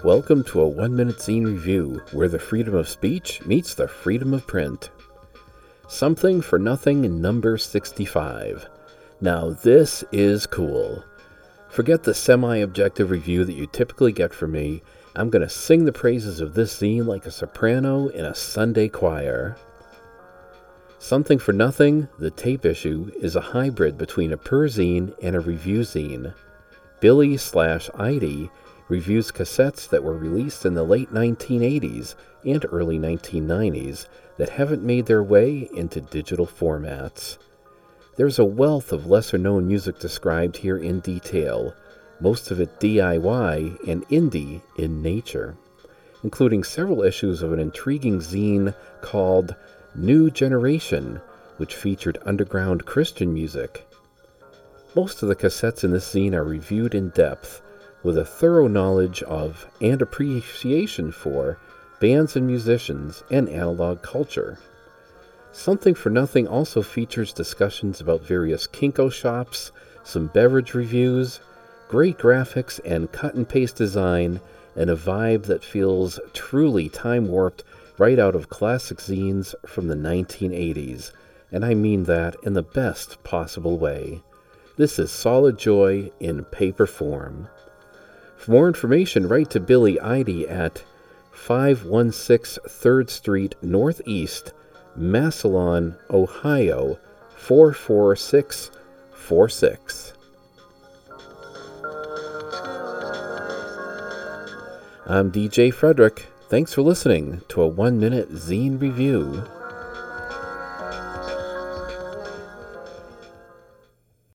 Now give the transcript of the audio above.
Welcome to a 1-minute zine review where the freedom of speech meets the freedom of print. Something for Nothing number 65. Now this is cool. Forget the semi-objective review that you typically get from me. I'm going to sing the praises of this zine like a soprano in a Sunday choir. Something for Nothing, the tape issue, is a hybrid between a perzine and a review zine. Billy/Eide reviews cassettes that were released in the late 1980s and early 1990s that haven't made their way into digital formats. There's a wealth of lesser-known music described here in detail, most of it DIY and indie in nature, including several issues of an intriguing zine called New Generation, which featured underground Christian music. Most of the cassettes in this zine are reviewed in depth, with a thorough knowledge of and appreciation for bands and musicians and analog culture. Something for Nothing also features discussions about various Kinko shops, some beverage reviews, great graphics and cut-and-paste design, and a vibe that feels truly time-warped right out of classic zines from the 1980s, and I mean that in the best possible way. This is solid joy in paper form. For more information, write to Billy Eide at 516 3rd Street Northeast, Massillon, Ohio, 44646. I'm DJ Frederick. Thanks for listening to a 1-minute zine review.